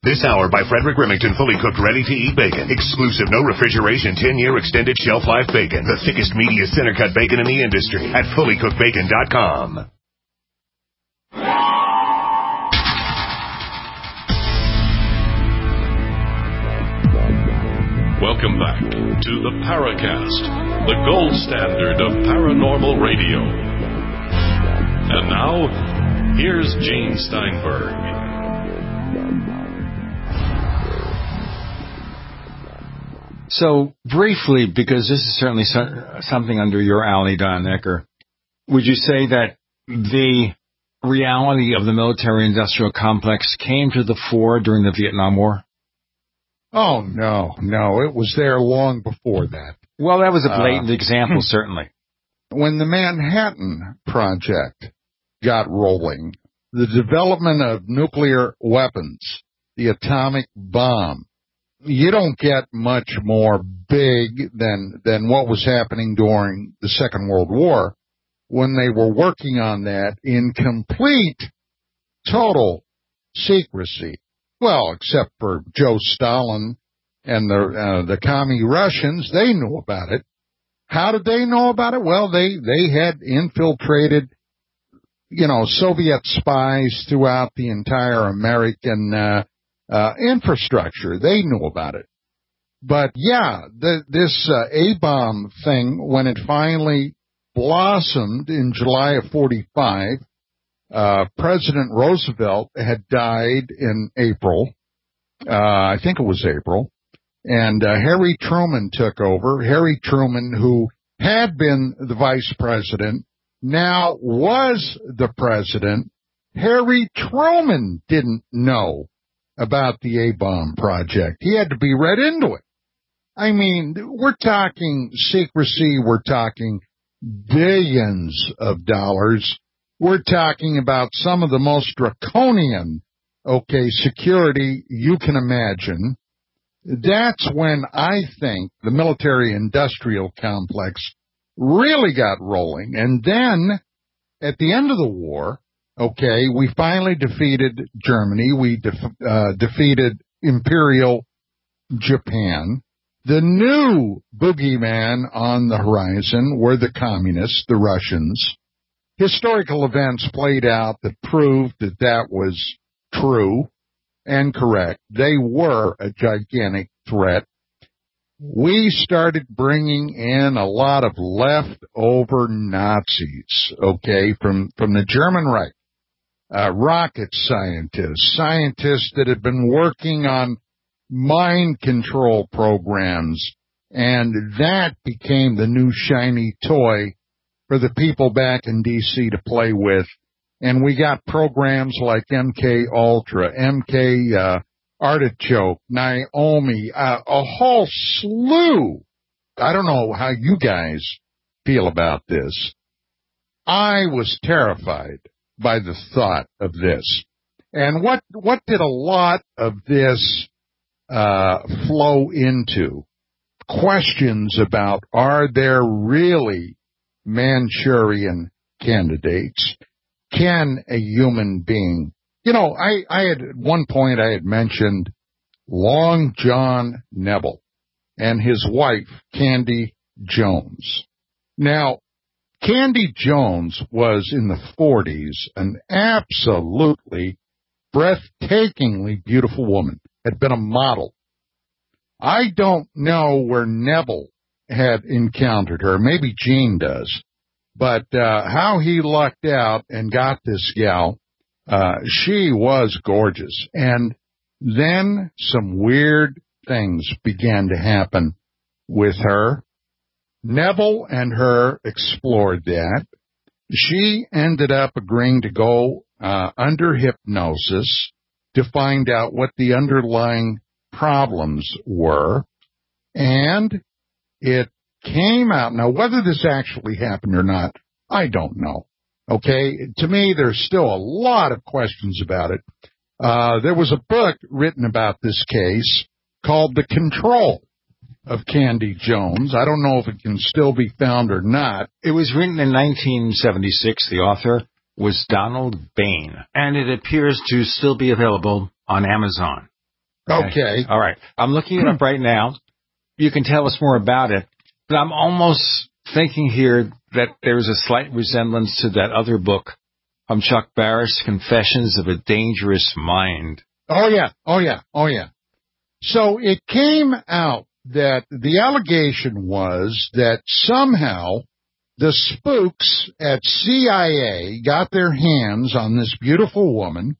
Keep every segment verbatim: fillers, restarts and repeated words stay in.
This hour by Frederick Remington, fully cooked, ready-to-eat bacon. Exclusive, no refrigeration, ten-year extended shelf life bacon. The thickest, meatiest, center-cut bacon in the industry at fully cooked bacon dot com. Welcome back to the Paracast, the gold standard of paranormal radio. And now, here's Gene Steinberg. So, briefly, because this is certainly so, something under your alley, Don Ecker, would you say that the reality of the military-industrial complex came to the fore during the Vietnam War? Oh, no, no. It was there long before that. Well, that was a blatant uh, example, certainly. When the Manhattan Project got rolling, the development of nuclear weapons, the atomic bomb, you don't get much more big than, than what was happening during the Second World War when they were working on that in complete, total secrecy. Well, except for Joe Stalin and the uh, the commie Russians, they knew about it. How did they know about it? Well, they, they had infiltrated, you know, Soviet spies throughout the entire American uh, uh, infrastructure. They knew about it. But, yeah, the, this uh, A-bomb thing, when it finally blossomed in July of forty-five, Uh, President Roosevelt had died in April. Uh, I think it was April. And uh, Harry Truman took over. Harry Truman, who had been the vice president, now was the president. Harry Truman didn't know about the A-bomb project. He had to be read into it. I mean, we're talking secrecy. We're talking billions of dollars. We're talking about some of the most draconian, okay, security you can imagine. That's when I think the military-industrial complex really got rolling. And then, at the end of the war, okay, we finally defeated Germany. We def- uh, defeated Imperial Japan. The new boogeyman on the horizon were the communists, the Russians. Historical events played out that proved that that was true and correct. They were a gigantic threat. We started bringing in a lot of leftover Nazis, okay, from, from the German Reich, uh, rocket scientists, scientists that had been working on mind control programs, and that became the new shiny toy for the people back in D C to play with. And we got programs like M K Ultra, M K uh, Artichoke, Naomi, uh, a whole slew. I don't know how you guys feel about this. I was terrified by the thought of this. And what, what did a lot of this uh, flow into? Questions about, are there really Manchurian candidates? Can a human being, you know, I, I had, at one point I had mentioned Long John Neville and his wife, Candy Jones. Now, Candy Jones was in the forties an absolutely breathtakingly beautiful woman, had been a model. I don't know where Neville had encountered her. Maybe Gene does. But uh how he lucked out and got this gal, uh she was gorgeous. And then some weird things began to happen with her. Neville and her explored that. She ended up agreeing to go uh under hypnosis to find out what the underlying problems were. And it came out. Now, whether this actually happened or not, I don't know. Okay? To me, there's still a lot of questions about it. Uh, there was a book written about this case called The Control of Candy Jones. I don't know if it can still be found or not. It was written in nineteen seventy-six. The author was Donald Bain, and it appears to still be available on Amazon. Okay. All right. I'm looking it up right now. You can tell us more about it. But I'm almost thinking here that there's a slight resemblance to that other book from Chuck Barris, Confessions of a Dangerous Mind. Oh, yeah. Oh, yeah. Oh, yeah. So it came out that the allegation was that somehow the spooks at C I A got their hands on this beautiful woman,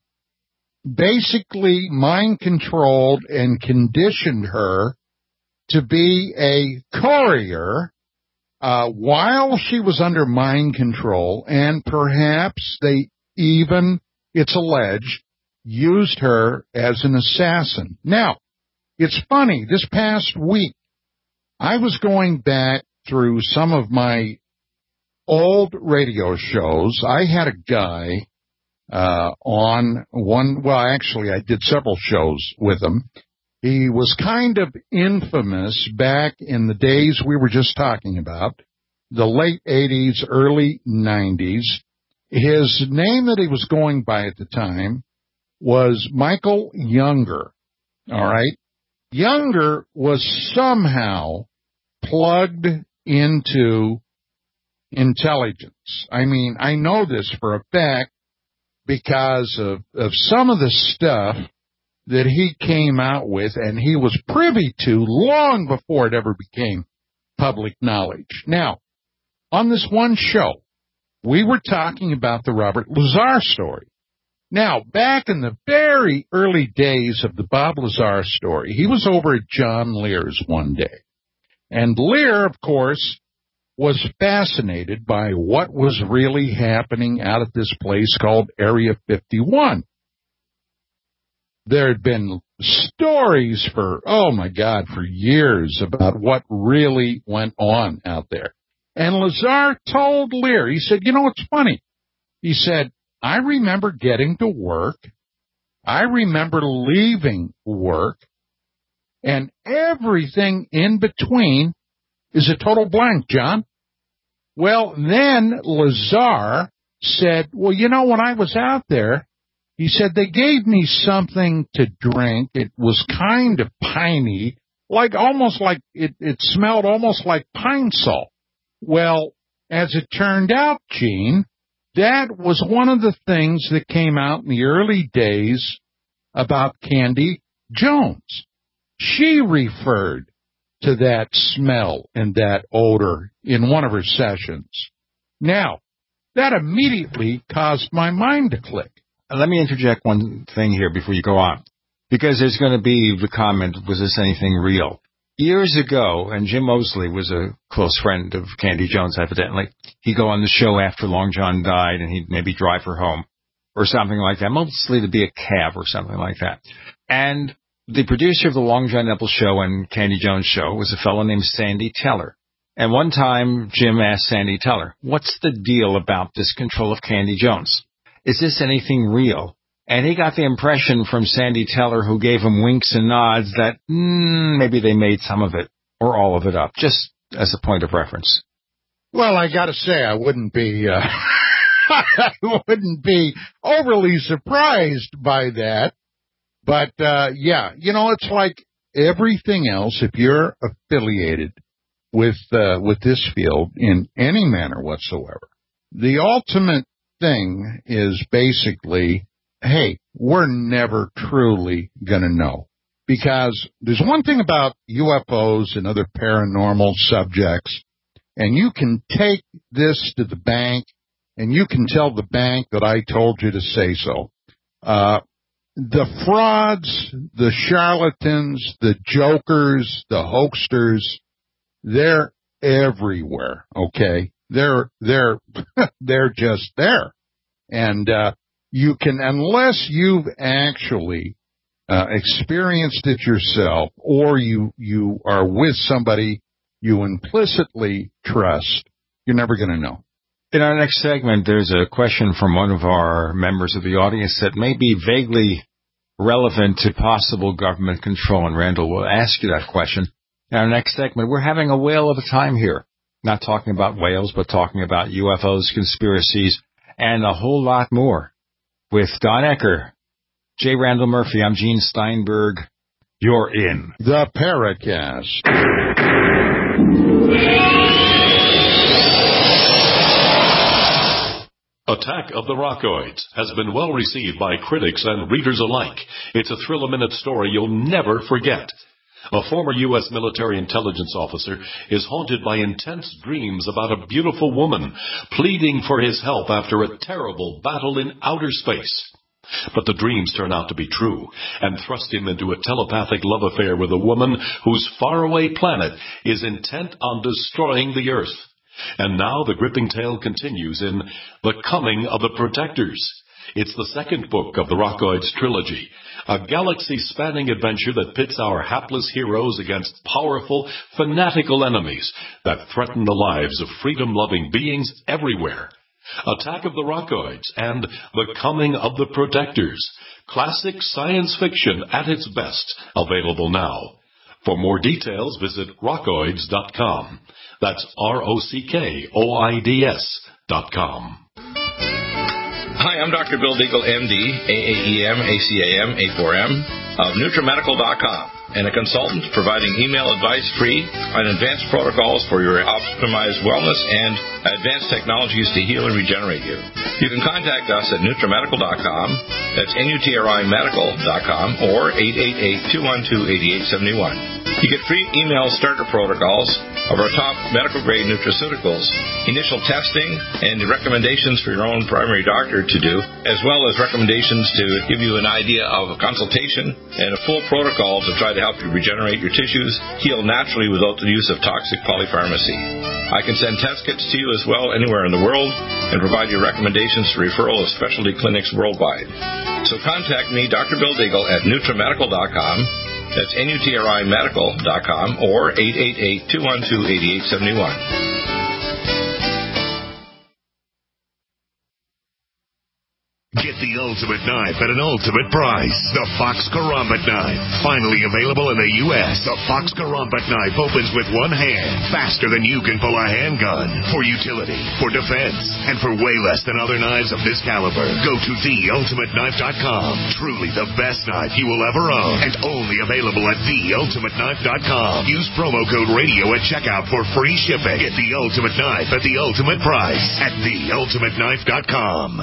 basically mind-controlled and conditioned her to be a courier uh, while she was under mind control, and perhaps they even, it's alleged, used her as an assassin. Now, it's funny, this past week, I was going back through some of my old radio shows. I had a guy uh on one, well, actually, I did several shows with him. He was kind of infamous back in the days we were just talking about, the late eighties, early nineties. His name that he was going by at the time was Michael Younger. All right. Younger was somehow plugged into intelligence. I mean, I know this for a fact because of, of some of the stuff that he came out with and he was privy to long before it ever became public knowledge. Now, on this one show, we were talking about the Robert Lazar story. Now, back in the very early days of the Bob Lazar story, he was over at John Lear's one day. And Lear, of course, was fascinated by what was really happening out at this place called Area fifty-one. There had been stories for, oh my God, for years about what really went on out there. And Lazar told Lear, he said, you know, it's funny. He said, I remember getting to work. I remember leaving work. And everything in between is a total blank, John. Well, then Lazar said, well, you know, when I was out there, he said, they gave me something to drink. It was kind of piney, like almost like it, it smelled almost like pine salt. Well, as it turned out, Gene, that was one of the things that came out in the early days about Candy Jones. She referred to that smell and that odor in one of her sessions. Now, that immediately caused my mind to click. Let me interject one thing here before you go on, because there's going to be the comment, was this anything real? Years ago, and Jim Mosley was a close friend of Candy Jones, evidently. He'd go on the show after Long John died, and he'd maybe drive her home or something like that, mostly to be a cab or something like that. And the producer of the Long John Neville show and Candy Jones show was a fellow named Sandy Teller. And one time, Jim asked Sandy Teller, what's the deal about this control of Candy Jones? Is this anything real? And he got the impression from Sandy Teller, who gave him winks and nods, that mm, maybe they made some of it or all of it up, just as a point of reference. Well, I got to say, I wouldn't be, uh, I wouldn't be overly surprised by that. But uh, yeah, you know, it's like everything else. If you're affiliated with uh, with this field in any manner whatsoever, the ultimate thing is basically, hey, we're never truly going to know. Because there's one thing about U F Os and other paranormal subjects, and you can take this to the bank, and you can tell the bank that I told you to say so. Uh, the frauds, the charlatans, the jokers, the hoaxsters, they're everywhere, okay? They're, they're, they're just there. And, uh, you can, unless you've actually, uh, experienced it yourself, or you, you are with somebody you implicitly trust, you're never going to know. In our next segment, there's a question from one of our members of the audience that may be vaguely relevant to possible government control, and Randall will ask you that question. In our next segment, we're having a whale of a time here. Not talking about whales, but talking about U F Os, conspiracies, and a whole lot more. With Don Ecker, J. Randall Murphy, I'm Gene Steinberg. you're in. The Paracast. Attack of the Rockoids has been well received by critics and readers alike. It's a thrill-a-minute story you'll never forget. A former U S military intelligence officer is haunted by intense dreams about a beautiful woman pleading for his help after a terrible battle in outer space. But the dreams turn out to be true and thrust him into a telepathic love affair with a woman whose faraway planet is intent on destroying the Earth. And now the gripping tale continues in The Coming of the Protectors. It's the second book of the Rockoids trilogy, a galaxy-spanning adventure that pits our hapless heroes against powerful, fanatical enemies that threaten the lives of freedom-loving beings everywhere. Attack of the Rockoids and The Coming of the Protectors. Classic science fiction at its best. Available now. For more details, visit rockoids dot com. That's R O C K O I D S dot com. Hi, I'm Doctor Bill Deagle, M D, A A E M, A C A M, A four M, of Nutramedical dot com, and a consultant providing email advice free on advanced protocols for your optimized wellness and advanced technologies to heal and regenerate you. You can contact us at Nutramedical dot com, that's N U T R I medical dot com, or eight eight eight, two one two, eight eight seven one. You get free email starter protocols of our top medical-grade nutraceuticals, initial testing, and recommendations for your own primary doctor to do, as well as recommendations to give you an idea of a consultation and a full protocol to try to help you regenerate your tissues, heal naturally without the use of toxic polypharmacy. I can send test kits to you as well anywhere in the world and provide you recommendations for referral of specialty clinics worldwide. So contact me, Doctor Bill Deagle, at Nutramedical dot com. That's N U T R I medical dot com or eight eight eight, two one two, eight eight seven one. Get the ultimate knife at an ultimate price. The Fox Karambit Knife. Finally available in the U S The Fox Karambit Knife opens with one hand, faster than you can pull a handgun. For utility, for defense, and for way less than other knives of this caliber. Go to the ultimate knife dot com. Truly the best knife you will ever own. And only available at the ultimate knife dot com. Use promo code radio at checkout for free shipping. Get the ultimate knife at the ultimate price at the ultimate knife dot com.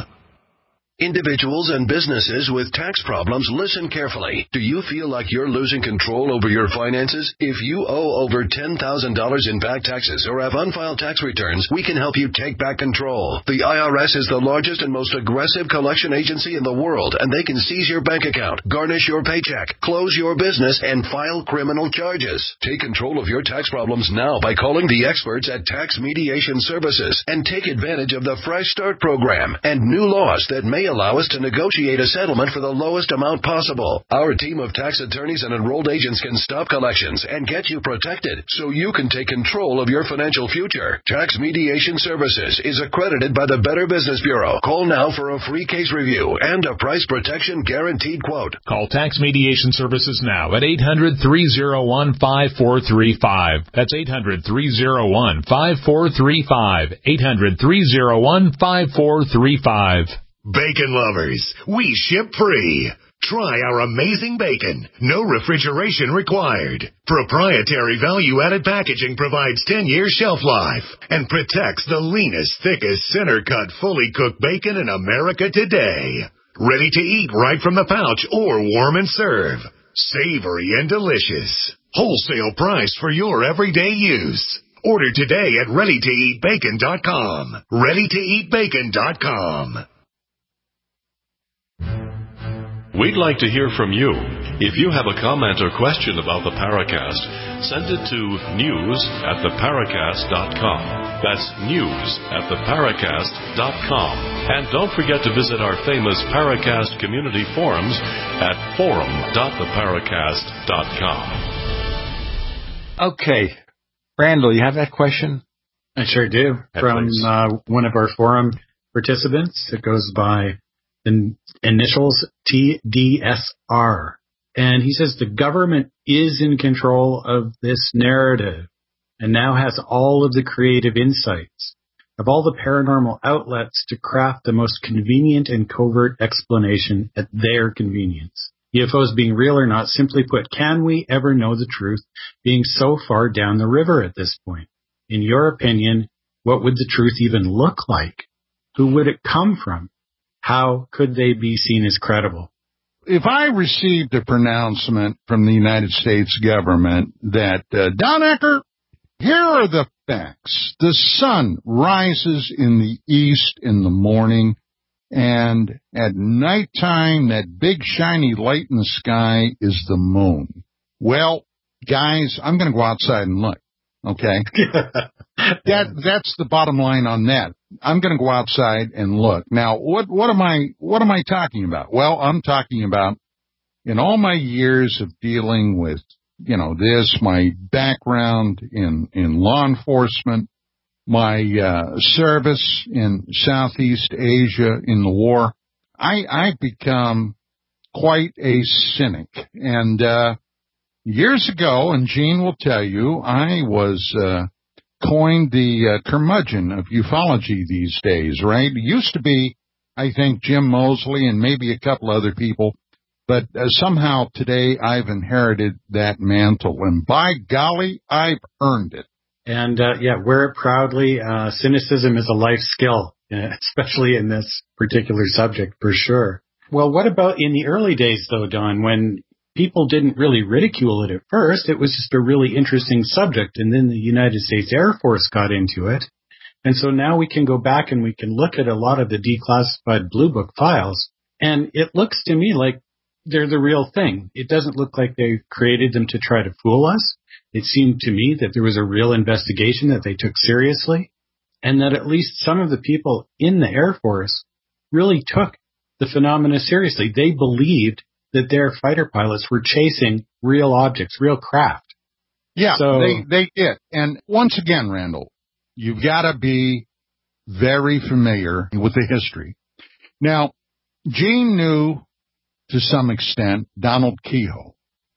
Individuals and businesses with tax problems, listen carefully. Do you feel like you're losing control over your finances? If you owe over ten thousand dollars in back taxes or have unfiled tax returns, we can help you take back control. The I R S is the largest and most aggressive collection agency in the world, and they can seize your bank account, garnish your paycheck, close your business, and file criminal charges. Take control of your tax problems now by calling the experts at Tax Mediation Services and take advantage of the Fresh Start program and new laws that may allow us to negotiate a settlement for the lowest amount possible. Our team of tax attorneys and enrolled agents can stop collections and get you protected so you can take control of your financial future. Tax Mediation Services is accredited by the Better Business Bureau. Call now for a free case review and a price protection guaranteed quote. Call Tax Mediation Services now at eight hundred, three oh one, five four three five. That's eight hundred, three oh one, five four three five. eight hundred, three oh one, five four three five. Bacon lovers, we ship free. Try our amazing bacon. No refrigeration required. Proprietary value-added packaging provides ten-year shelf life and protects the leanest, thickest, center-cut, fully cooked bacon in America today. Ready to eat right from the pouch or warm and serve. Savory and delicious. Wholesale price for your everyday use. Order today at ready to eat bacon dot com. ready to eat bacon dot com. We'd like to hear from you. If you have a comment or question about the Paracast, send it to news at the paracast dot com. That's news at the paracast dot com. And don't forget to visit our famous Paracast community forums at forum dot the paracast dot com. Okay. Randall, you have that question? I sure do. That From uh, one of our forum participants. It goes by the initials T D S R. And he says the government is in control of this narrative and now has all of the creative insights of all the paranormal outlets to craft the most convenient and covert explanation at their convenience. U F Os being real or not, simply put, can we ever know the truth being so far down the river at this point? In your opinion, what would the truth even look like? Who would it come from? How could they be seen as credible? If I received a pronouncement from the United States government that, uh, Don Ecker, here are the facts. The sun rises in the east in the morning, and at nighttime, that big shiny light in the sky is the moon. Well, guys, I'm going to go outside and look, okay? that That's the bottom line on that. I'm going to go outside and look. Now, what, what am I, what am I talking about? Well, I'm talking about in all my years of dealing with, you know, this, my background in, in law enforcement, my, uh, service in Southeast Asia in the war, I, I've become quite a cynic. And, uh, years ago, and Gene will tell you, I was, uh, coined the uh, curmudgeon of ufology these days, right? It used to be, I think, Jim Mosley and maybe a couple other people, but uh, somehow today I've inherited that mantle, and by golly, I've earned it. And, uh, yeah, wear it proudly. Uh, cynicism is a life skill, especially in this particular subject, for sure. Well, what about in the early days, though, Don, when people didn't really ridicule it at first? It was just a really interesting subject, and then the United States Air Force got into it. And so now we can go back and we can look at a lot of the declassified Blue Book files, and it looks to me like they're the real thing. It doesn't look like they created them to try to fool us. It seemed to me that there was a real investigation that they took seriously, and that at least some of the people in the Air Force really took the phenomena seriously. They believed that their fighter pilots were chasing real objects, real craft. Yeah, so, they, they did. And once again, Randall, you've got to be very familiar with the history. Now, Gene knew to some extent Donald Keyhoe.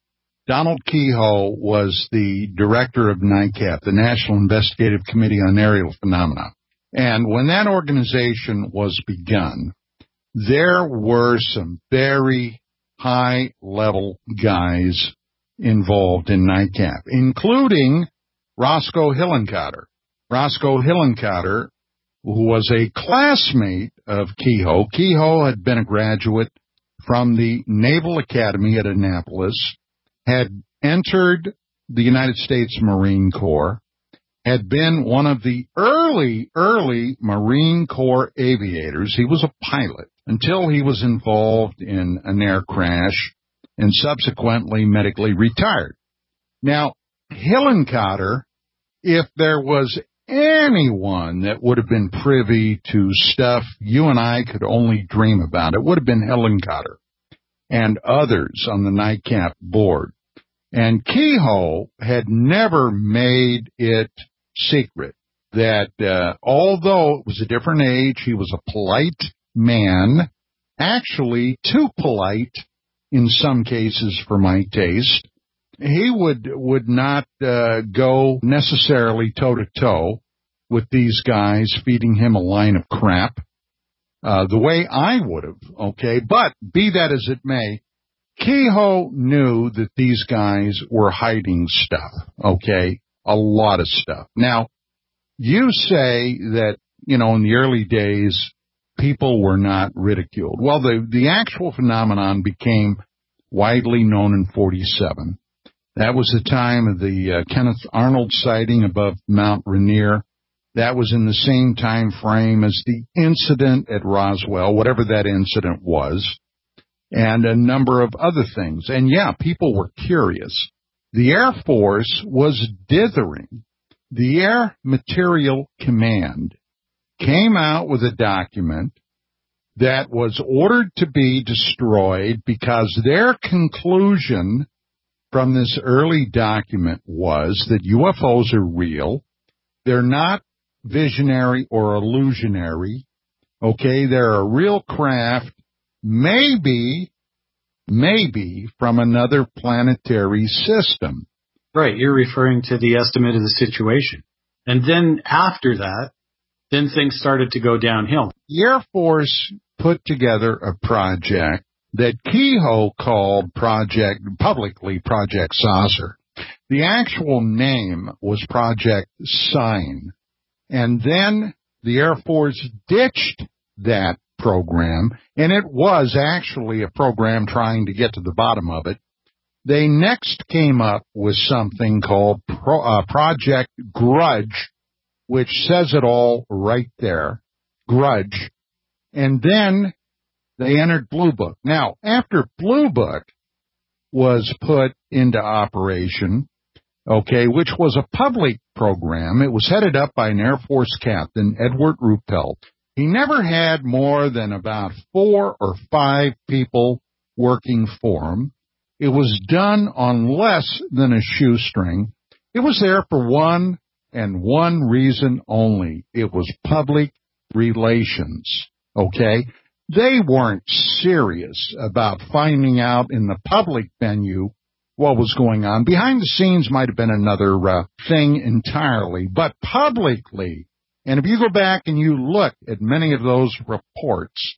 Donald Keyhoe was the director of NICAP, the National Investigative Committee on Aerial Phenomena. And when that organization was begun, there were some very high-level guys involved in NICAP, including Roscoe Hillenkotter. Roscoe Hillenkotter, who was a classmate of Keyhoe. Keyhoe had been a graduate from the Naval Academy at Annapolis, had entered the United States Marine Corps, had been one of the early, early Marine Corps aviators. He was a pilot until he was involved in an air crash and subsequently medically retired. Now, Hillenkotter, if there was anyone that would have been privy to stuff you and I could only dream about, it would have been Hillenkotter and others on the NICAP board. And Keyhoe had never made it secret that uh, although it was a different age, he was a polite man, actually too polite in some cases for my taste. He would would not uh, go necessarily toe-to-toe with these guys feeding him a line of crap uh, the way I would have, okay? But be that as it may, Keyhoe knew that these guys were hiding stuff, okay? A lot of stuff. Now, you say that, you know, in the early days, people were not ridiculed. Well, the, the actual phenomenon became widely known in forty-seven. That was the time of the uh, Kenneth Arnold sighting above Mount Rainier. That was in the same time frame as the incident at Roswell, whatever that incident was, and a number of other things. And yeah, people were curious. The Air Force was dithering. The Air Materiel Command came out with a document that was ordered to be destroyed because their conclusion from this early document was that U F Os are real. They're not visionary or illusionary. Okay, they're a real craft, maybe, maybe from another planetary system. Right, you're referring to the estimate of the situation. And then after that, then things started to go downhill. The Air Force put together a project that Kehoe called Project, publicly Project Saucer. The actual name was Project Sign. And then the Air Force ditched that program, and it was actually a program trying to get to the bottom of it. They next came up with something called Pro, uh, Project Grudge, which says it all right there, Grudge. And then they entered Blue Book. Now, after Blue Book was put into operation, okay, which was a public program, it was headed up by an Air Force captain, Edward Ruppelt. He never had more than about four or five people working for him. It was done on less than a shoestring. It was there for one and one reason only. It was public relations, okay? They weren't serious about finding out in the public venue what was going on. Behind the scenes might have been another uh, thing entirely, but publicly, and if you go back and you look at many of those reports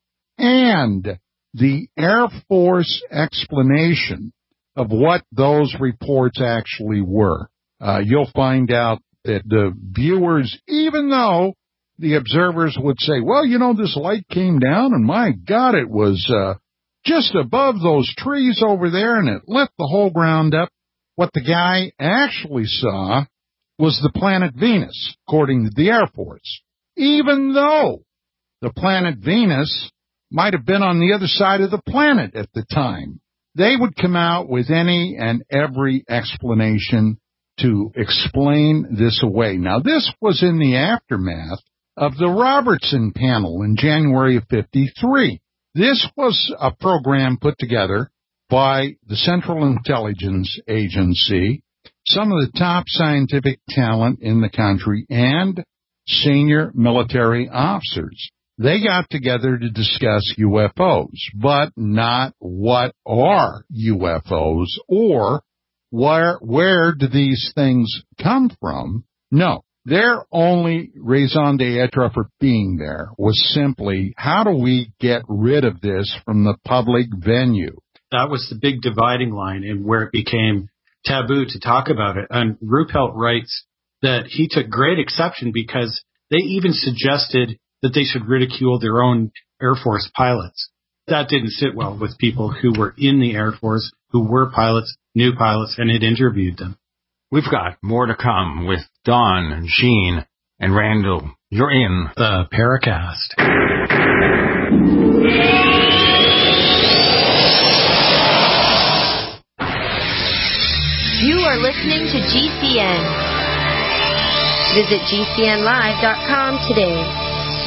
and the Air Force explanation of what those reports actually were, uh, you'll find out that the viewers, even though the observers would say, well, you know, this light came down and my God, it was uh, just above those trees over there and it lit the whole ground up. What the guy actually saw was the planet Venus, according to the Air Force, even though the planet Venus might have been on the other side of the planet at the time. They would come out with any and every explanation to explain this away. Now, this was in the aftermath of the Robertson panel in January of fifty-three. This was a program put together by the Central Intelligence Agency, some of the top scientific talent in the country, and senior military officers. They got together to discuss U F Os, but not what are U F Os or where, where do these things come from? No. Their only raison d'etre for being there was simply, how do we get rid of this from the public venue? That was the big dividing line and where it became taboo to talk about it. And Ruppelt writes that he took great exception because they even suggested that they should ridicule their own Air Force pilots. That didn't sit well with people who were in the Air Force, who were pilots, new pilots, and had interviewed them. We've got more to come with Don, Gene, and Randall. You're in the Paracast. You are listening to G C N. Visit G C N live dot com today.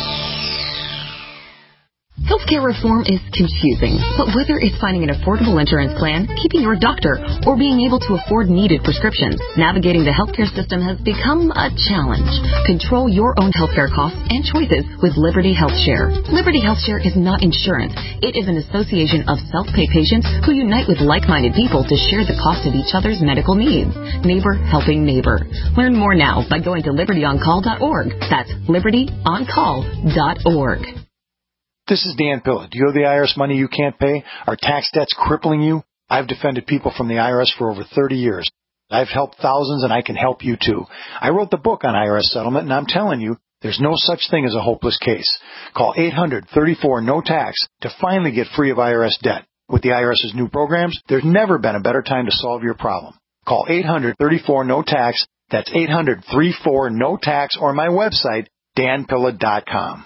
Healthcare reform is confusing, but whether it's finding an affordable insurance plan, keeping your doctor, or being able to afford needed prescriptions, navigating the healthcare system has become a challenge. Control your own healthcare costs and choices with Liberty HealthShare. Liberty HealthShare is not insurance. It is an association of self-pay patients who unite with like-minded people to share the cost of each other's medical needs. Neighbor helping neighbor. Learn more now by going to liberty on call dot org. That's liberty on call dot org. This is Dan Pilla. Do you owe the I R S money you can't pay? Are tax debts crippling you? I've defended people from the I R S for over thirty years. I've helped thousands, and I can help you too. I wrote the book on I R S settlement, and I'm telling you, there's no such thing as a hopeless case. Call eight hundred thirty-four no tax to finally get free of I R S debt. With the I R S's new programs, there's never been a better time to solve your problem. Call eight hundred thirty-four no tax. That's eight hundred thirty-four no tax, or my website, dan pilla dot com.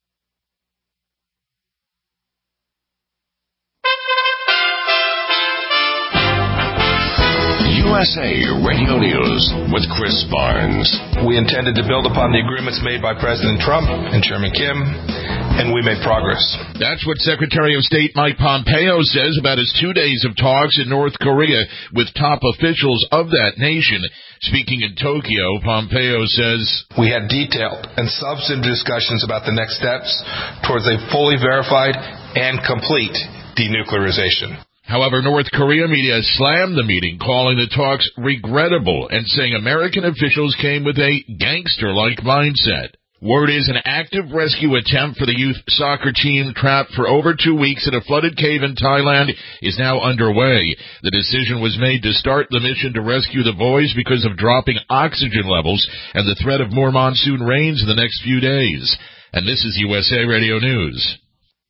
U S A Radio News with Chris Barnes. We intended to build upon the agreements made by President Trump and Chairman Kim, and we made progress. That's what Secretary of State Mike Pompeo says about his two days of talks in North Korea with top officials of that nation. Speaking in Tokyo, Pompeo says, we had detailed and substantive discussions about the next steps towards a fully verified and complete denuclearization. However, North Korea media slammed the meeting, calling the talks regrettable and saying American officials came with a gangster-like mindset. Word is an active rescue attempt for the youth soccer team trapped for over two weeks in a flooded cave in Thailand is now underway. The decision was made to start the mission to rescue the boys because of dropping oxygen levels and the threat of more monsoon rains in the next few days. And this is U S A Radio News.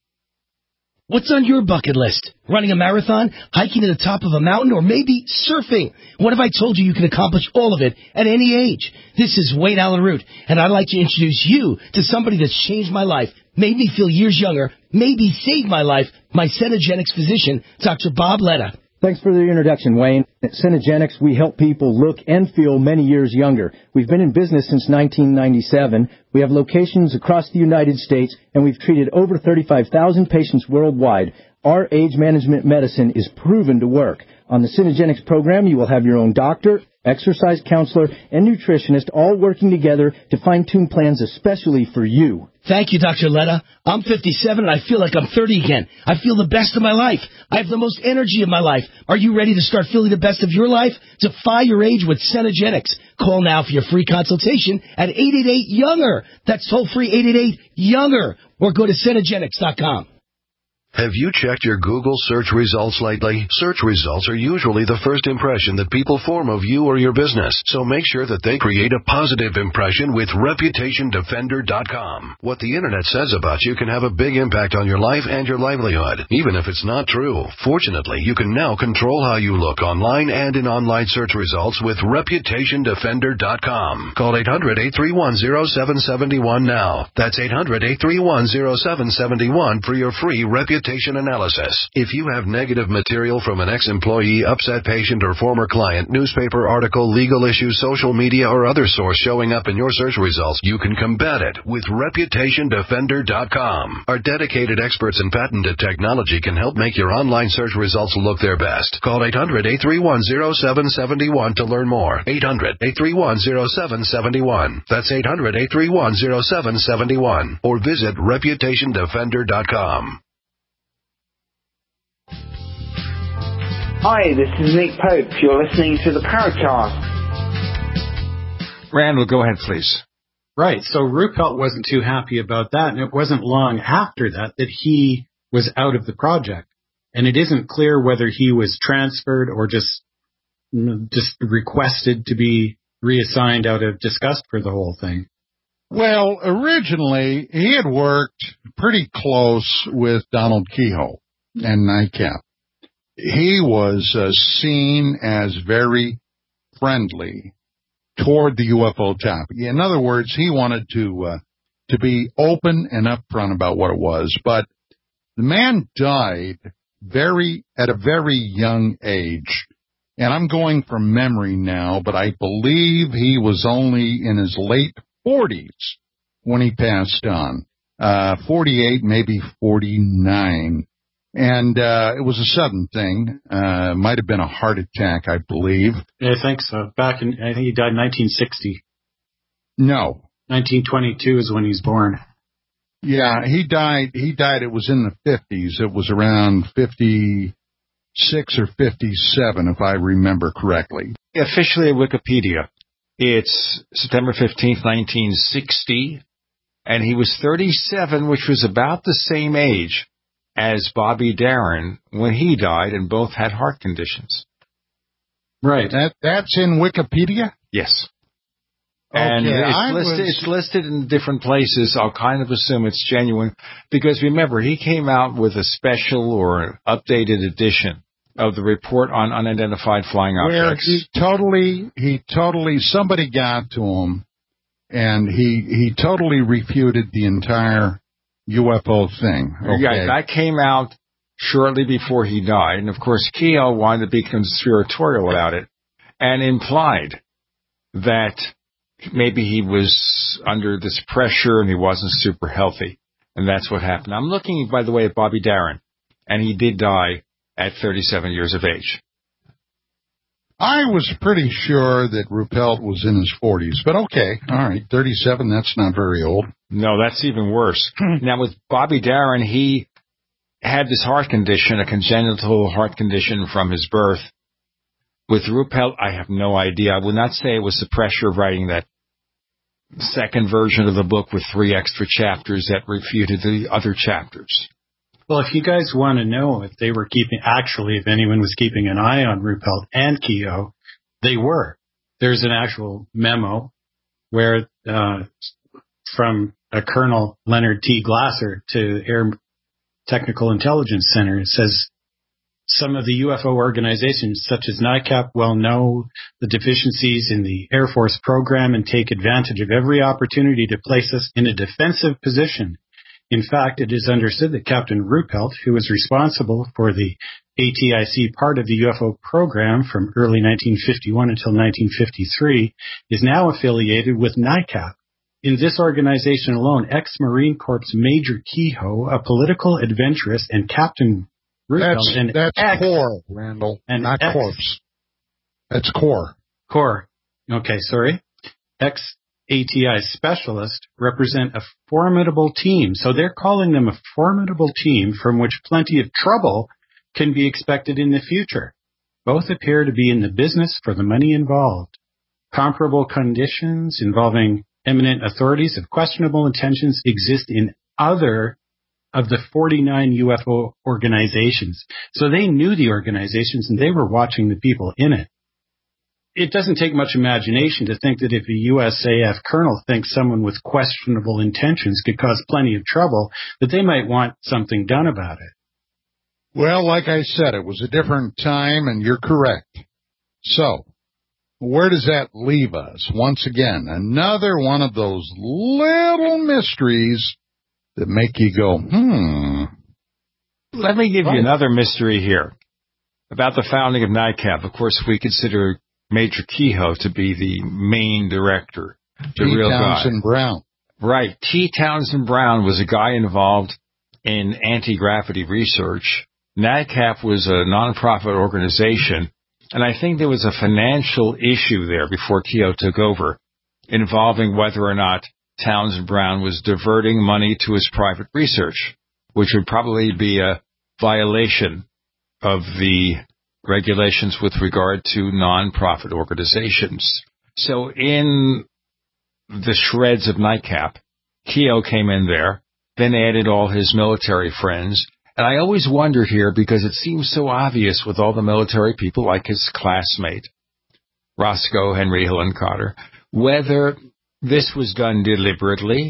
What's on your bucket list? Running a marathon, hiking to the top of a mountain, or maybe surfing? What if I told you you can accomplish all of it at any age? This is Wayne Allen Root, and I'd like to introduce you to somebody that's changed my life, made me feel years younger, maybe saved my life, my Cenegenics physician, Doctor Bob Letta. Thanks for the introduction, Wayne. At Cenegenics, we help people look and feel many years younger. We've been in business since nineteen ninety-seven. We have locations across the United States, and we've treated over thirty-five thousand patients worldwide. Our age management medicine is proven to work. On the Cenegenics program, you will have your own doctor, exercise counselor, and nutritionist all working together to fine-tune plans especially for you. Thank you, Doctor Letta. I'm fifty-seven and I feel like I'm thirty again. I feel the best of my life. I have the most energy of my life. Are you ready to start feeling the best of your life? Defy your age with Cenegenics. Call now for your free consultation at eight eight eight, younger. That's toll free eight eight eight, younger. Or go to Cenegenics dot com. Have you checked your Google search results lately? Search results are usually the first impression that people form of you or your business, so make sure that they create a positive impression with Reputation Defender dot com. What the Internet says about you can have a big impact on your life and your livelihood, even if it's not true. Fortunately, you can now control how you look online and in online search results with Reputation Defender dot com. Call eight hundred, eight three one, zero seven seven one now. That's eight hundred, eight three one, zero seven seven one for your free Reputation analysis. If you have negative material from an ex-employee, upset patient, or former client, newspaper article, legal issue, social media, or other source showing up in your search results, you can combat it with Reputation Defender dot com. Our dedicated experts in patented technology can help make your online search results look their best. Call eight hundred, eight three one, zero seven seven one to learn more. eight hundred, eight three one, zero seven seven one. That's eight hundred, eight three one, zero seven seven one. Or visit Reputation Defender dot com. Hi, this is Nick Pope. You're listening to the Paracast. Randall, go ahead, please. Right, so Ruppelt wasn't too happy about that, and it wasn't long after that that he was out of the project. And it isn't clear whether he was transferred or just, just requested to be reassigned out of disgust for the whole thing. Well, originally, he had worked pretty close with Donald Kehoe and NICAP. He was uh, seen as very friendly toward the U F O topic. In other words, he wanted to uh, to be open and upfront about what it was. But the man died very at a very young age, and I'm going from memory now, but I believe he was only in his late forties when he passed on. Uh, forty-eight, maybe forty-nine. And uh it was a sudden thing. Uh might have been a heart attack, I believe. I think so. Back in, I think he died in nineteen sixty. No. nineteen twenty-two is when he's born. Yeah, he died, he died, it was in the fifties. It was around fifty-six or fifty-seven, if I remember correctly. Officially at Wikipedia, it's September fifteenth, nineteen sixty, and he was thirty-seven, which was about the same age as Bobby Darin when he died, and both had heart conditions. Right. That that's in Wikipedia? Yes. Okay, and it's I listed, was... it's listed in different places. I'll kind of assume it's genuine because remember, he came out with a special or updated edition of the report on unidentified flying objects. Where he totally, he totally, somebody got to him and he, he totally refuted the entire U F O thing. Okay. Yeah, that came out shortly before he died. And, of course, Kehoe wanted to be conspiratorial about it and implied that maybe he was under this pressure and he wasn't super healthy. And that's what happened. I'm looking, by the way, at Bobby Darin, and he did die at thirty-seven years of age. I was pretty sure that Ruppelt was in his forties, but okay, all right, thirty-seven, that's not very old. No, that's even worse. Now, with Bobby Darin, he had this heart condition, a congenital heart condition from his birth. With Ruppelt, I have no idea. I would not say it was the pressure of writing that second version of the book with three extra chapters that refuted the other chapters. Well, if you guys want to know if they were keeping, actually, if anyone was keeping an eye on Ruppelt and Keogh, they were. There's an actual memo where, uh, from a Colonel Leonard T. Glasser to Air Technical Intelligence Center, it says, some of the U F O organizations, such as NICAP, well know the deficiencies in the Air Force program and take advantage of every opportunity to place us in a defensive position. In fact, it is understood that Captain Ruppelt, who was responsible for the A T I C part of the U F O program from early nineteen fifty-one until nineteen fifty-three, is now affiliated with NICAP. In this organization alone, ex-Marine Corps Major Kehoe, a political adventurous, and Captain Ruppelt, that's, and that's ex, core, Randall, and not ex, corpse. That's core. Core. Okay, sorry. Ex-A T I specialist represent a formidable team. So they're calling them a formidable team from which plenty of trouble can be expected in the future. Both appear to be in the business for the money involved. Comparable conditions involving eminent authorities of questionable intentions exist in other of the forty-nine U F O organizations. So they knew the organizations and they were watching the people in it. It doesn't take much imagination to think that if a U S A F colonel thinks someone with questionable intentions could cause plenty of trouble, that they might want something done about it. Well, like I said, it was a different time, and you're correct. So, where does that leave us? Once again, another one of those little mysteries that make you go, hmm. Let me give you another mystery here about the founding of NICAP. Of course, we consider Major Kehoe to be the main director, the T. real Townsend guy. Brown. Right. T. Townsend Brown was a guy involved in anti-gravity research. NICAP was a nonprofit organization, and I think there was a financial issue there before Kehoe took over involving whether or not Townsend Brown was diverting money to his private research, which would probably be a violation of the regulations with regard to nonprofit organizations. So in the shreds of NICAP, Kehoe came in there, then added all his military friends. And I always wonder here, because it seems so obvious with all the military people, like his classmate, Roscoe Henry Hillenkotter, whether this was done deliberately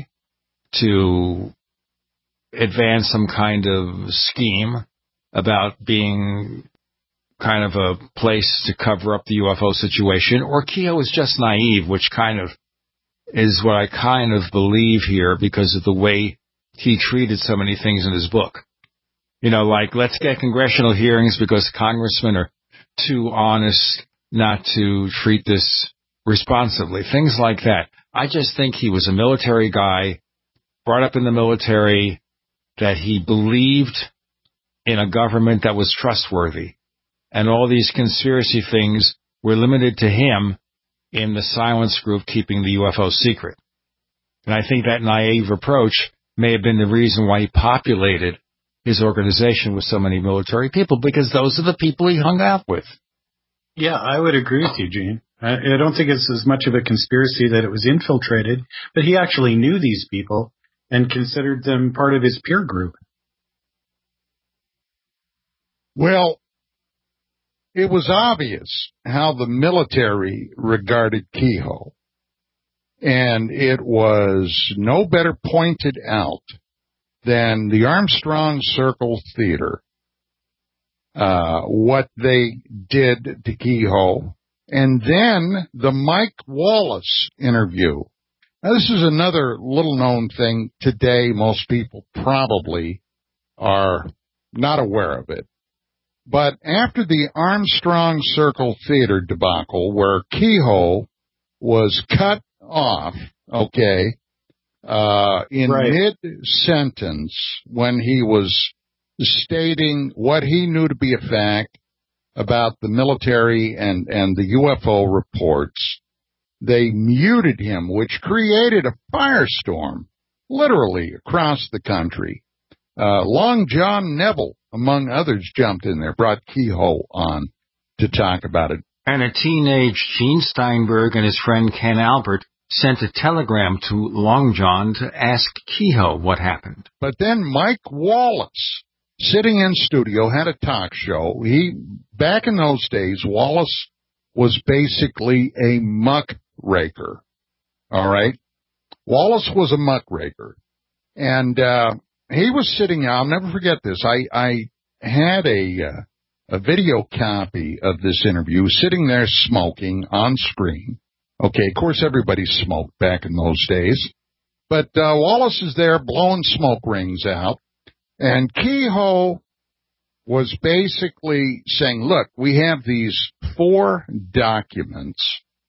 to advance some kind of scheme about being kind of a place to cover up the U F O situation, or Kehoe was just naive, which kind of is what I kind of believe here because of the way he treated so many things in his book. You know, like, let's get congressional hearings because congressmen are too honest not to treat this responsibly. Things like that. I just think he was a military guy, brought up in the military, that he believed in a government that was trustworthy. And all these conspiracy things were limited to him in the silence group keeping the U F O secret. And I think that naive approach may have been the reason why he populated his organization with so many military people, because those are the people he hung out with. Yeah, I would agree with you, Gene. I, I don't think it's as much of a conspiracy that it was infiltrated, but he actually knew these people and considered them part of his peer group. Well, it was obvious how the military regarded Kehoe, and it was no better pointed out than the Armstrong Circle Theater, uh, what they did to Kehoe, and then the Mike Wallace interview. Now, this is another little-known thing today. Most people probably are not aware of it. But after the Armstrong Circle Theater debacle, where Kehoe was cut off, okay, uh, in right. mid-sentence when he was stating what he knew to be a fact about the military and, and the U F O reports, they muted him, which created a firestorm, literally, across the country. Uh, Long John Neville, among others, jumped in there, brought Kehoe on to talk about it. And a teenage Gene Steinberg and his friend Ken Albert sent a telegram to Long John to ask Kehoe what happened. But then Mike Wallace, sitting in studio, had a talk show. He, back in those days, Wallace was basically a muckraker. All right? Wallace was a muckraker. And, uh, he was sitting, I'll never forget this. I, I had a, uh, a video copy of this interview, sitting there smoking on screen. Okay, of course everybody smoked back in those days. But uh, Wallace is there blowing smoke rings out. And Kehoe was basically saying, look, we have these four documents.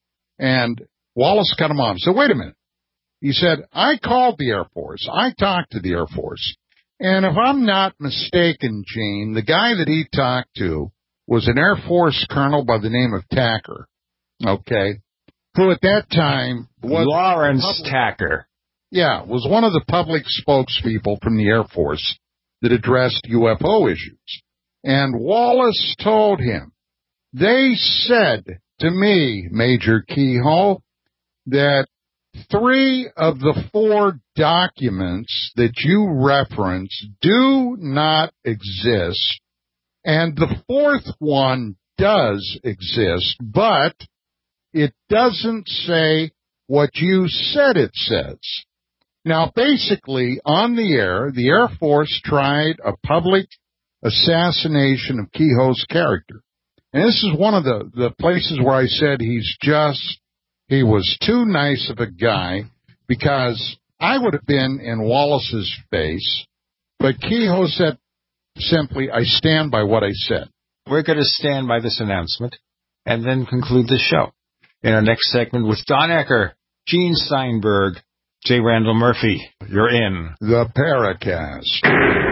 And Wallace cut him off. So wait a minute. He said, I called the Air Force. I talked to the Air Force. And if I'm not mistaken, Gene, the guy that he talked to was an Air Force colonel by the name of Tacker, okay, who at that time was... Lawrence public, Tacker. Yeah, was one of the public spokespeople from the Air Force that addressed U F O issues. And Wallace told him, they said to me, Major Kehoe, that three of the four documents that you reference do not exist, and the fourth one does exist, but it doesn't say what you said it says. Now, basically, on the air, the Air Force tried a public assassination of Kehoe's character. And this is one of the, the places where I said he's just... He was too nice of a guy, because I would have been in Wallace's face, but Kehoe said simply, I stand by what I said. We're going to stand by this announcement and then conclude the show. In our next segment with Don Ecker, Gene Steinberg, J. Randall Murphy, you're in the Paracast.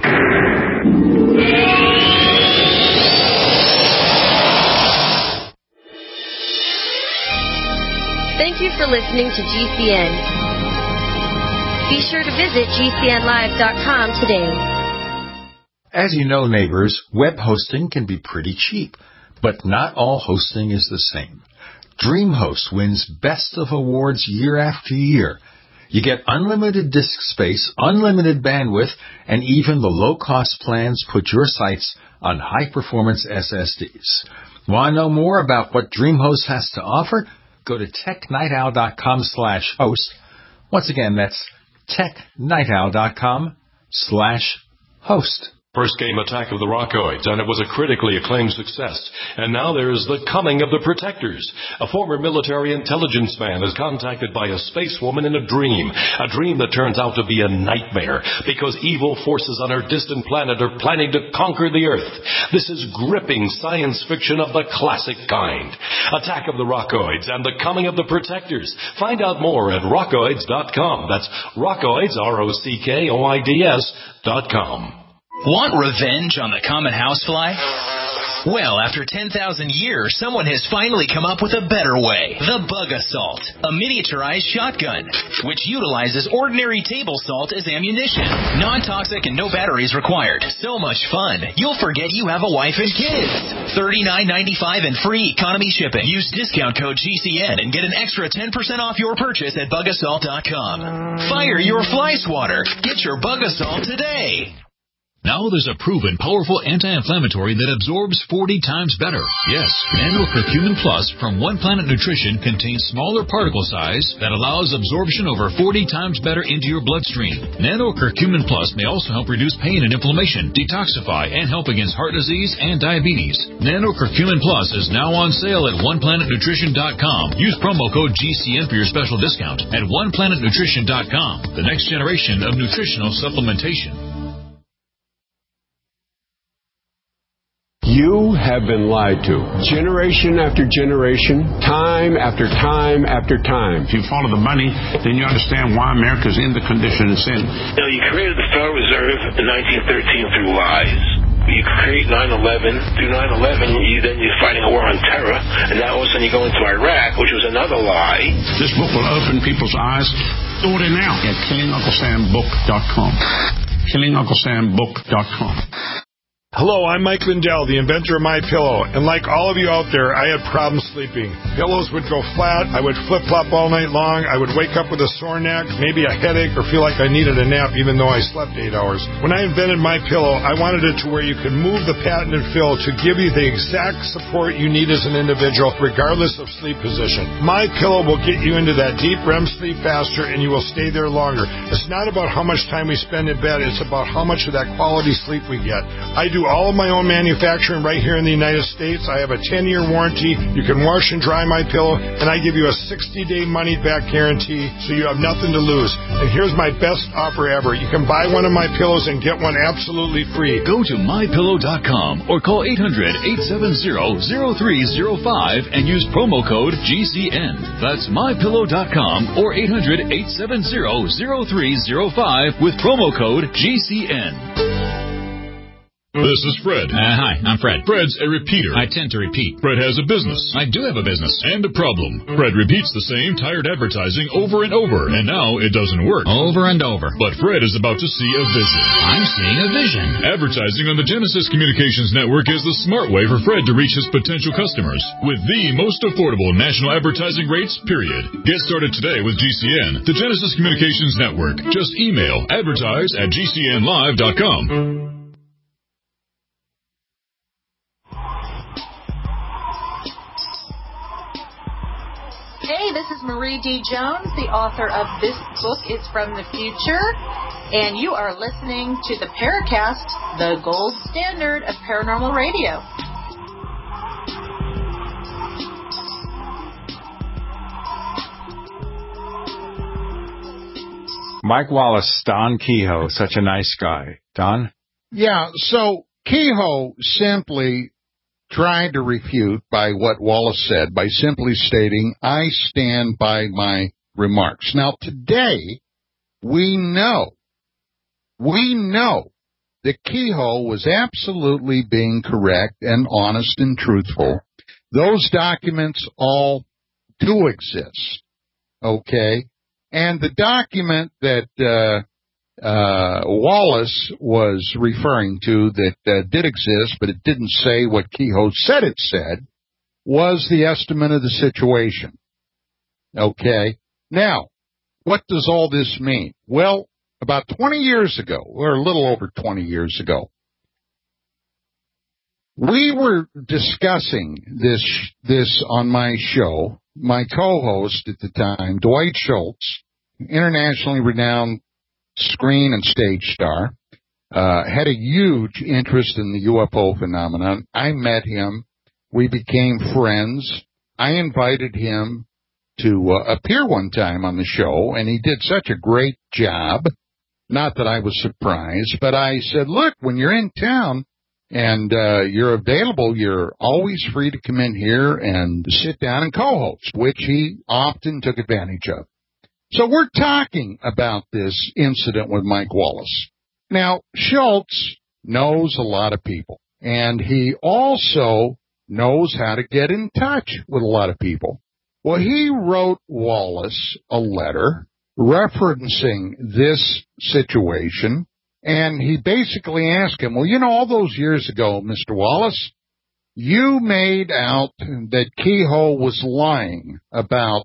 Thank you for listening to G C N. Be sure to visit G C N live dot com today. As you know, neighbors, web hosting can be pretty cheap, but not all hosting is the same. DreamHost wins Best of Awards year after year. You get unlimited disk space, unlimited bandwidth, and even the low-cost plans put your sites on high-performance S S Ds. Want to know more about what DreamHost has to offer? Go to technightowl.com slash host. Once again, that's technightowl.com slash host. First game Attack of the Rockoids, and it was a critically acclaimed success. And now there's The Coming of the Protectors. A former military intelligence man is contacted by a space woman in a dream. A dream that turns out to be a nightmare, because evil forces on her distant planet are planning to conquer the Earth. This is gripping science fiction of the classic kind. Attack of the Rockoids and The Coming of the Protectors. Find out more at rockoids dot com. That's Rockoids, R O C K O I D S dot com. Want revenge on the common housefly? Well, after ten thousand years, someone has finally come up with a better way. The Bug Assault, a miniaturized shotgun, which utilizes ordinary table salt as ammunition. Non-toxic and no batteries required. So much fun, you'll forget you have a wife and kids. thirty-nine ninety-five and free economy shipping. Use discount code G C N and get an extra ten percent off your purchase at bug assault dot com. Fire your fly swatter. Get your Bug Assault today. Now there's a proven powerful anti-inflammatory that absorbs forty times better. Yes, Nano Curcumin Plus from One Planet Nutrition contains smaller particle size that allows absorption over forty times better into your bloodstream. Nano Curcumin Plus may also help reduce pain and inflammation, detoxify, and help against heart disease and diabetes. Nano Curcumin Plus is now on sale at one planet nutrition dot com. Use promo code G C N for your special discount at one planet nutrition dot com. The next generation of nutritional supplementation. You have been lied to. Generation after generation, time after time after time. If you follow the money, then you understand why America's in the condition it's in. You know, you created the Federal Reserve in nineteen thirteen through lies. You create nine eleven. Through nine eleven, you, then you're fighting a war on terror. And now all of a sudden you go into Iraq, which was another lie. This book will open people's eyes. Order now at killing uncle sam book dot com. killing uncle sam book dot com. Hello, I'm Mike Lindell, the inventor of MyPillow, and like all of you out there, I had problems sleeping. Pillows would go flat, I would flip-flop all night long, I would wake up with a sore neck, maybe a headache, or feel like I needed a nap even though I slept eight hours. When I invented MyPillow, I wanted it to where you could move the patented fill to give you the exact support you need as an individual, regardless of sleep position. MyPillow will get you into that deep R E M sleep faster, and you will stay there longer. It's not about how much time we spend in bed, it's about how much of that quality sleep we get. I do all of my own manufacturing right here in the United States. I have a ten-year warranty. You can wash and dry my pillow, and I give you a sixty-day money-back guarantee, so you have nothing to lose. And here's my best offer ever. You can buy one of my pillows and get one absolutely free. Go to my pillow dot com or call eight hundred, eight seven zero, zero three zero five and use promo code G C N. That's my pillow dot com or eight hundred, eight seven zero, zero three zero five with promo code G C N. This is Fred. Uh, hi, I'm Fred. Fred's a repeater. I tend to repeat. Fred has a business. I do have a business. And a problem. Fred repeats the same tired advertising over and over, and now it doesn't work. Over and over. But Fred is about to see a vision. I'm seeing a vision. Advertising on the Genesis Communications Network is the smart way for Fred to reach his potential customers with the most affordable national advertising rates, period. Get started today with G C N, the Genesis Communications Network. Just email advertise at G C N live dot com. Hey, this is Marie D. Jones, the author of This Book is from the Future, and you are listening to the Paracast, the gold standard of paranormal radio. Mike Wallace, Don Kehoe, such a nice guy. Don? Yeah, so Kehoe simply tried to refute by what Wallace said by simply stating, I stand by my remarks. Now, today, we know, we know that Kehoe was absolutely being correct and honest and truthful. Those documents all do exist, okay? And the document that uh Uh, Wallace was referring to that uh, did exist, but it didn't say what Kehoe said it said, was the estimate of the situation. Okay. Now, what does all this mean? Well, about twenty years ago, or a little over twenty years ago, we were discussing this, this on my show. My co-host at the time, Dwight Schultz, internationally renowned screen and stage star, uh, had a huge interest in the U F O phenomenon. I met him. We became friends. I invited him to uh, appear one time on the show, and he did such a great job. Not that I was surprised, but I said, look, when you're in town and uh, you're available, you're always free to come in here and sit down and co-host, which he often took advantage of. So we're talking about this incident with Mike Wallace. Now, Schultz knows a lot of people, and he also knows how to get in touch with a lot of people. Well, he wrote Wallace a letter referencing this situation, and he basically asked him, well, you know, all those years ago, Mister Wallace, you made out that Kehoe was lying about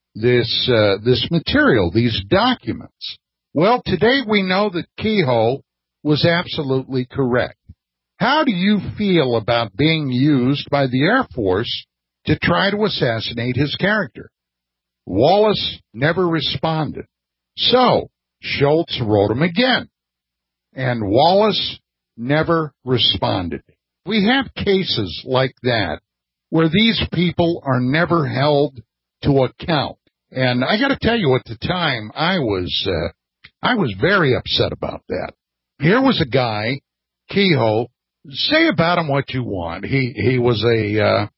this uh, this material, these documents. Well, today we know that Kehoe was absolutely correct. How do you feel about being used by the Air Force to try to assassinate his character? Wallace never responded. So Schultz wrote him again, and Wallace never responded. We have cases like that where these people are never held to account. And I got to tell you, at the time, I was uh, I was very upset about that. Here was a guy, Kehoe. Say about him what you want. He he was a uh,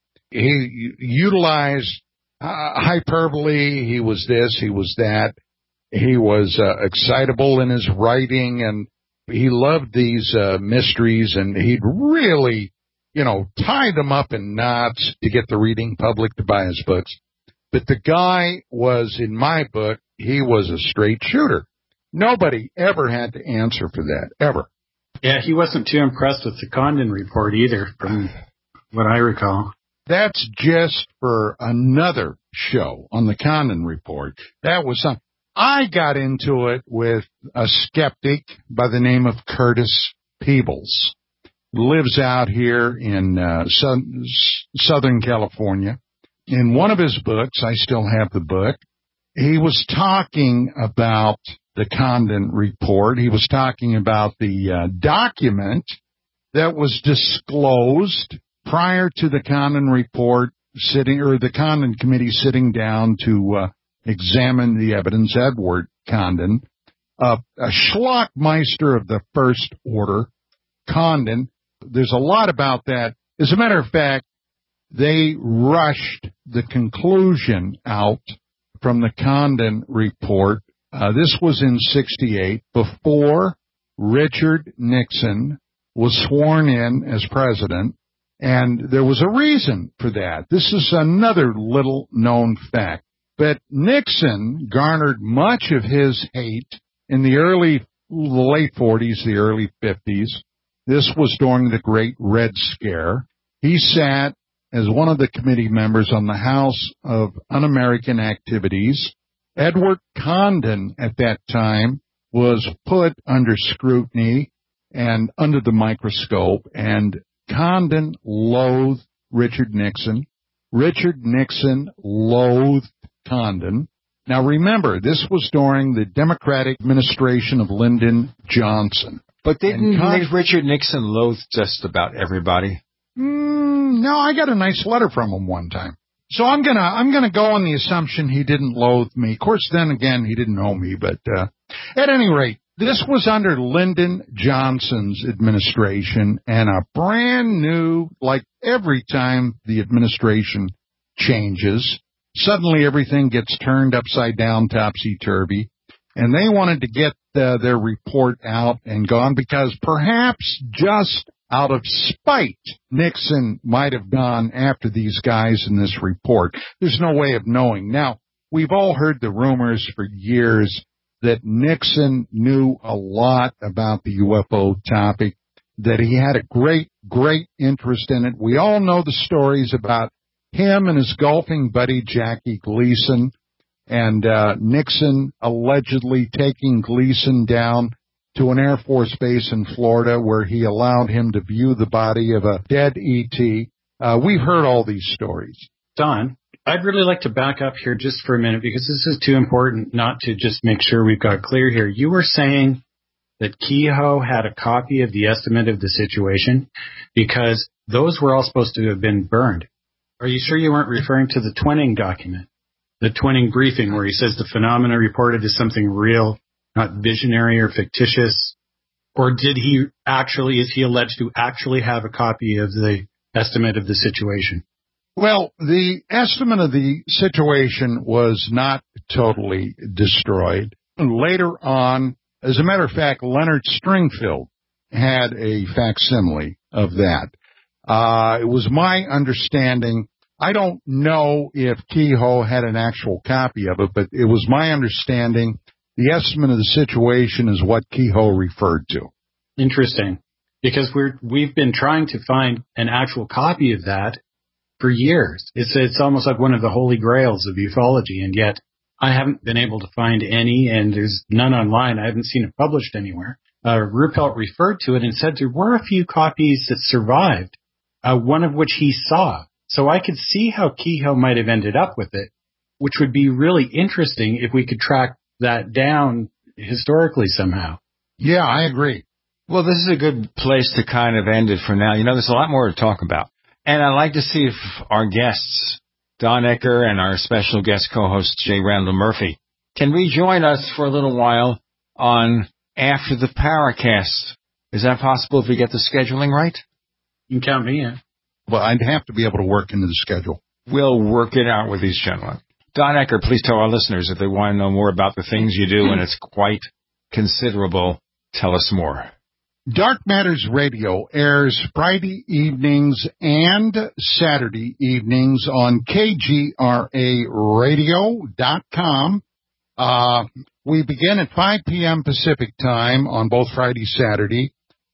he utilized uh, hyperbole. He was this. He was that. He was uh, excitable in his writing, and he loved these uh, mysteries. And he'd really, you know, tie them up in knots to get the reading public to buy his books. But the guy was, in my book, he was a straight shooter. Nobody ever had to answer for that, ever. Yeah, he wasn't too impressed with the Condon report either, from what I recall. That's just for another show on the Condon report. That was some. I got into it with a skeptic by the name of Curtis Peebles. Lives out here in uh, su- Southern California. In one of his books, I still have the book, he was talking about the Condon report. He was talking about the uh, document that was disclosed prior to the Condon report sitting, or the Condon committee sitting down to uh, examine the evidence. Edward Condon, uh, a schlockmeister of the first order. Condon, there's a lot about that. As a matter of fact, they rushed the conclusion out from the Condon report. Uh, this was in sixty-eight, before Richard Nixon was sworn in as president, and there was a reason for that. This is another little-known fact. But Nixon garnered much of his hate in the early, late forties, the early fifties. This was during the Great Red Scare. He sat as one of the committee members on the House of Un-American Activities. Edward Condon at that time was put under scrutiny and under the microscope, and Condon loathed Richard Nixon. Richard Nixon loathed Condon. Now remember, this was during the Democratic administration of Lyndon Johnson. But didn't Con- Richard Nixon loathe just about everybody? Mm, no, I got a nice letter from him one time. So I'm gonna, I'm gonna go on the assumption he didn't loathe me. Of course, then again, he didn't know me, but, uh, at any rate, this was under Lyndon Johnson's administration, and a brand new, like every time the administration changes, suddenly everything gets turned upside down, topsy-turvy, and they wanted to get uh, their report out and gone because perhaps just out of spite, Nixon might have gone after these guys in this report. There's no way of knowing. Now, we've all heard the rumors for years that Nixon knew a lot about the U F O topic, that he had a great, great interest in it. We all know the stories about him and his golfing buddy Jackie Gleason, and uh, Nixon allegedly taking Gleason down to an Air Force base in Florida where he allowed him to view the body of a dead E T. Uh, we've heard all these stories. Don, I'd really like to back up here just for a minute because this is too important not to just make sure we've got clear here. You were saying that Kehoe had a copy of the estimate of the situation because those were all supposed to have been burned. Are you sure you weren't referring to the Twining document, the Twining briefing, where he says the phenomena reported is something real, not visionary or fictitious? Or did he actually, is he alleged to actually have a copy of the estimate of the situation? Well, the estimate of the situation was not totally destroyed. Later on, as a matter of fact, Leonard Stringfield had a facsimile of that. Uh, it was my understanding, I don't know if Kehoe had an actual copy of it, but it was my understanding the estimate of the situation is what Kehoe referred to. Interesting. Because we're, we've been trying to find an actual copy of that for years. It's, it's almost like one of the holy grails of ufology, and yet I haven't been able to find any, and there's none online. I haven't seen it published anywhere. Uh, Ruppelt referred to it and said there were a few copies that survived, uh, one of which he saw. So I could see how Kehoe might have ended up with it, which would be really interesting if we could track that down historically somehow. Yeah, I agree. Well, this is a good place to kind of end it for now. You know, there's a lot more to talk about. And I'd like to see if our guests, Don Ecker and our special guest co-host, Jay Randall Murphy, can rejoin us for a little while on After the Paracast. Is that possible if we get the scheduling right? You can count me in. Well, I'd have to be able to work into the schedule. We'll work it out with these gentlemen. Don Ecker, please tell our listeners if they want to know more about the things you do, and it's quite considerable. Tell us more. Dark Matters Radio airs Friday evenings and Saturday evenings on K G R A radio dot com. Uh, we begin at five p.m. Pacific time on both Friday, Saturday,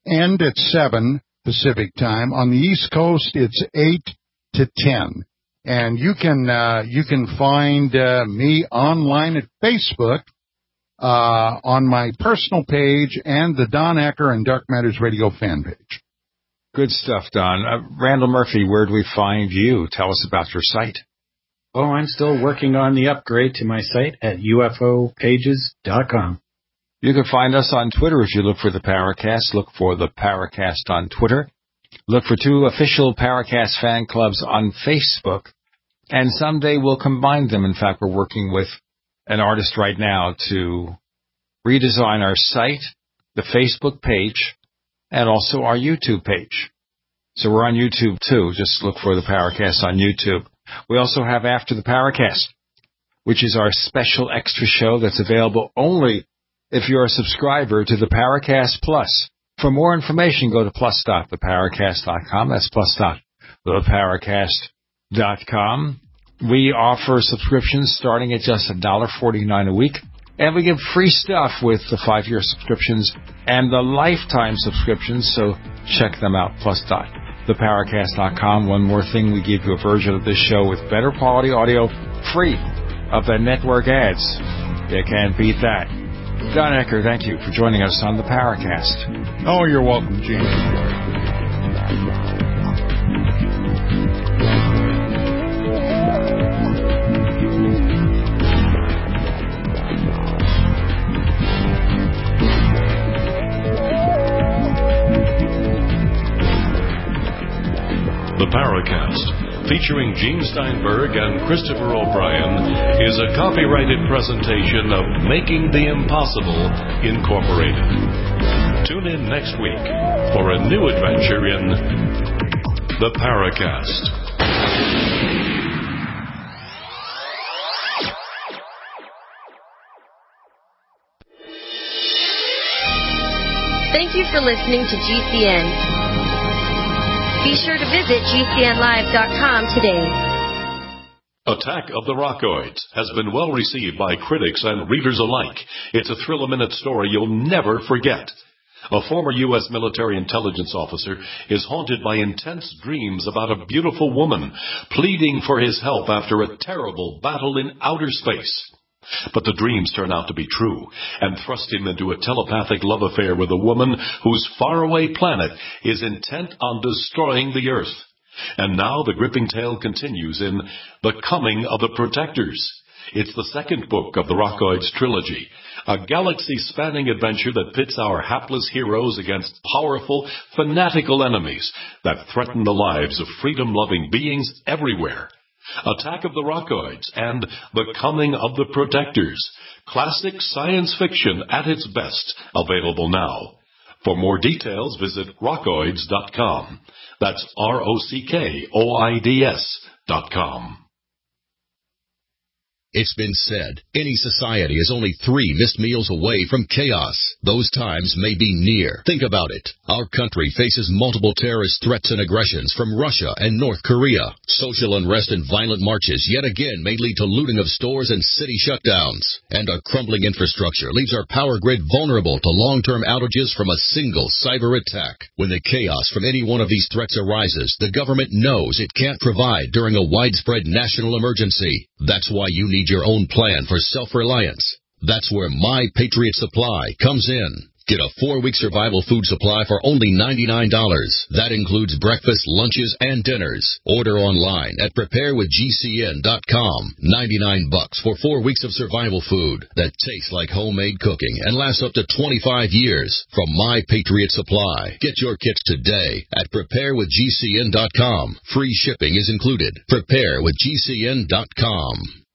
end at seven Pacific time. On the East Coast, it's eight to ten. And you can uh, you can find uh, me online at Facebook, uh, on my personal page, and the Don Ecker and Dark Matters Radio fan page. Good stuff, Don. Uh, Randall Murphy, where do we find you? Tell us about your site. Oh, I'm still working on the upgrade to my site at U F O pages dot com. You can find us on Twitter if you look for the Paracast. Look for the Paracast on Twitter. Look for two official Paracast fan clubs on Facebook. And someday we'll combine them. In fact, we're working with an artist right now to redesign our site, the Facebook page, and also our YouTube page. So we're on YouTube, too. Just look for the Paracast on YouTube. We also have After the Paracast, which is our special extra show that's available only if you're a subscriber to the Paracast Plus. For more information, go to plus dot the paracast dot com. That's plus dot the paracast dot com. We offer subscriptions starting at just one dollar forty-nine a week, and we give free stuff with the five-year subscriptions and the lifetime subscriptions, so check them out, plus dot the paracast dot com. One more thing, we give you a version of this show with better quality audio, free of the network ads. You can't beat that. Don Ecker, thank you for joining us on the Paracast. Oh, you're welcome, Gene. The Paracast, featuring Gene Steinberg and Christopher O'Brien, is a copyrighted presentation of Making the Impossible, Incorporated. Tune in next week for a new adventure in The Paracast. Thank you for listening to G C N. Be sure to visit G C N live dot com today. Attack of the Rockoids has been well received by critics and readers alike. It's a thrill-a-minute story you'll never forget. A former U S military intelligence officer is haunted by intense dreams about a beautiful woman pleading for his help after a terrible battle in outer space. But the dreams turn out to be true and thrust him into a telepathic love affair with a woman whose faraway planet is intent on destroying the Earth. And now the gripping tale continues in The Coming of the Protectors. It's the second book of the Rockoids trilogy, a galaxy-spanning adventure that pits our hapless heroes against powerful, fanatical enemies that threaten the lives of freedom-loving beings everywhere. Attack of the Rockoids and The Coming of the Protectors. Classic science fiction at its best. Available now. For more details, visit rockoids dot com. That's R O C K O I D S dot com. It's been said, any society is only three missed meals away from chaos. Those times may be near. Think about it. Our country faces multiple terrorist threats and aggressions from Russia and North Korea. Social unrest and violent marches yet again may lead to looting of stores and city shutdowns. And a crumbling infrastructure leaves our power grid vulnerable to long-term outages from a single cyber attack. When the chaos from any one of these threats arises, the government knows it can't provide during a widespread national emergency. That's why you need your own plan for self-reliance. That's where My Patriot Supply comes in. Get a four-week survival food supply for only ninety-nine dollars. That includes breakfast, lunches, and dinners. Order online at prepare with G C N dot com. ninety-nine bucks for four weeks of survival food that tastes like homemade cooking and lasts up to twenty-five years from My Patriot Supply. Get your kits today at prepare with G C N dot com. Free shipping is included. prepare with G C N dot com.